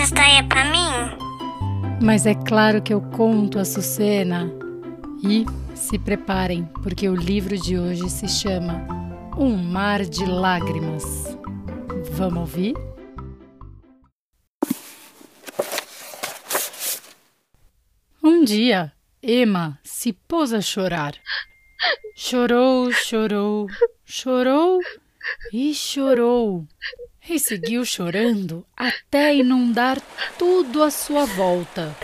história pra mim? Mas é claro que eu conto, Açucena. E se preparem, porque o livro de hoje se chama Um Mar de Lágrimas. Vamos ouvir? Um dia, Emma se pôs a chorar. Chorou, chorou, chorou e chorou. E seguiu chorando até inundar tudo à sua volta.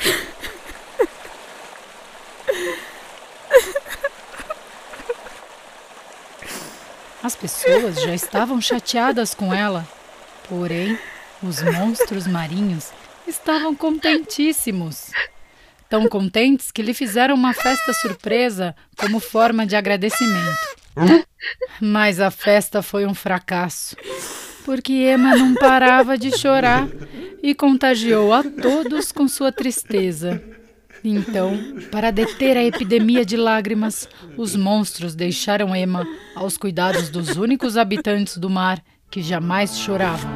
As pessoas já estavam chateadas com ela, porém, os monstros marinhos estavam contentíssimos. Tão contentes que lhe fizeram uma festa surpresa como forma de agradecimento. Mas a festa foi um fracasso, porque Emma não parava de chorar e contagiou a todos com sua tristeza. Então, para deter a epidemia de lágrimas, os monstros deixaram Emma aos cuidados dos únicos habitantes do mar que jamais choravam.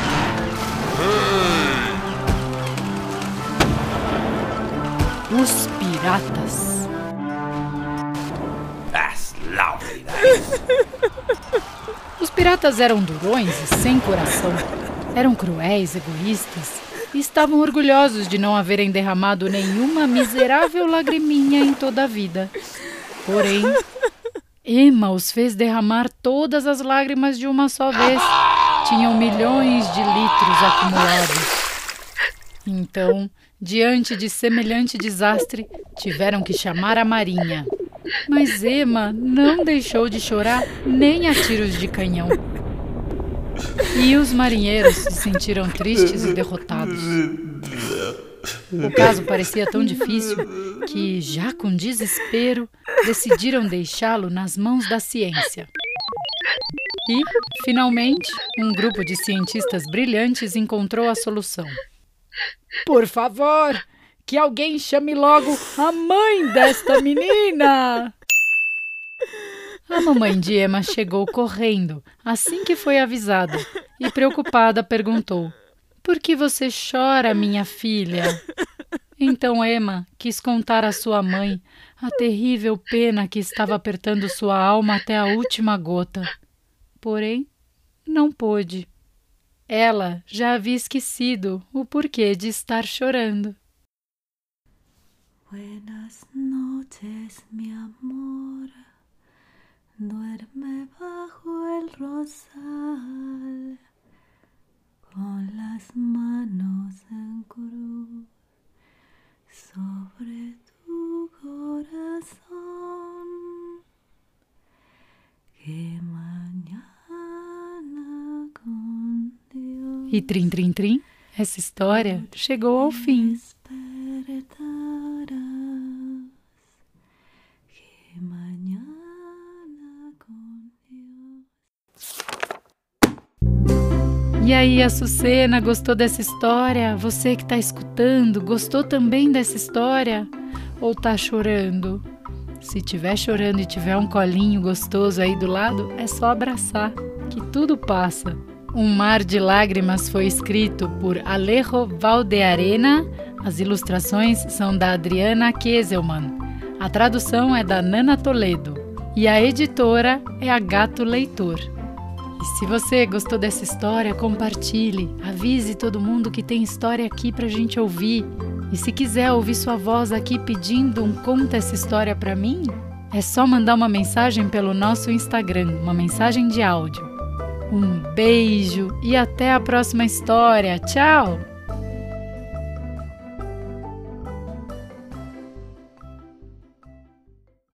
Os piratas. Os piratas eram durões e sem coração. Eram cruéis, egoístas e estavam orgulhosos de não haverem derramado nenhuma miserável lagriminha em toda a vida. Porém, Emma os fez derramar todas as lágrimas de uma só vez. Tinham milhões de litros acumulados. Então, diante de semelhante desastre, tiveram que chamar a marinha. Mas Emma não deixou de chorar nem a tiros de canhão. E os marinheiros se sentiram tristes e derrotados. O caso parecia tão difícil que, já com desespero, decidiram deixá-lo nas mãos da ciência. E, finalmente, um grupo de cientistas brilhantes encontrou a solução. Por favor, que alguém chame logo a mãe desta menina! A mamãe de Emma chegou correndo assim que foi avisada e, preocupada, perguntou: por que você chora, minha filha? Então Emma quis contar à sua mãe a terrível pena que estava apertando sua alma até a última gota. Porém, não pôde. Ela já havia esquecido o porquê de estar chorando. Buenas noches, mi amor. Duerme bajo el rosal, con las manos en cruz sobre tu corazón. Que mañana con Dios. E trim, trim, trim, essa história chegou ao fim. E aí, Açucena, gostou dessa história? Você que está escutando, gostou também dessa história? Ou tá chorando? Se estiver chorando e tiver um colinho gostoso aí do lado, é só abraçar, que tudo passa. Um Mar de Lágrimas foi escrito por Alejo Valdearena. As ilustrações são da Adriana Keselman. A tradução é da Nana Toledo. E a editora é a Gato Leitor. E se você gostou dessa história, compartilhe, avise todo mundo que tem história aqui pra gente ouvir. E se quiser ouvir sua voz aqui pedindo um conta essa história pra mim, é só mandar uma mensagem pelo nosso Instagram, uma mensagem de áudio. Um beijo e até a próxima história. Tchau!